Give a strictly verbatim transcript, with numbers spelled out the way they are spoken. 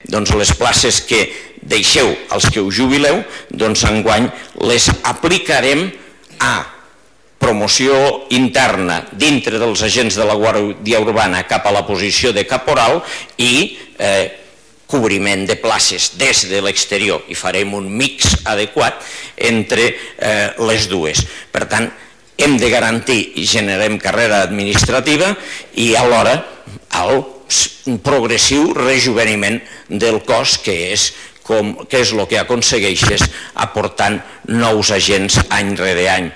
doncs les places que deixeu als que us jubileu, doncs enguany les aplicarem a promoció interna dintre dels agents de la Guàrdia Urbana cap a la posició de caporal i eh, cobriment de places des de l'exterior i farem un mix adequat entre eh, les dues. Per tant, hem de garantir i generem carrera administrativa i alhora el progressiu rejuveniment del cos, que és com, que és el que aconsegueixes aportant nous agents any rere any.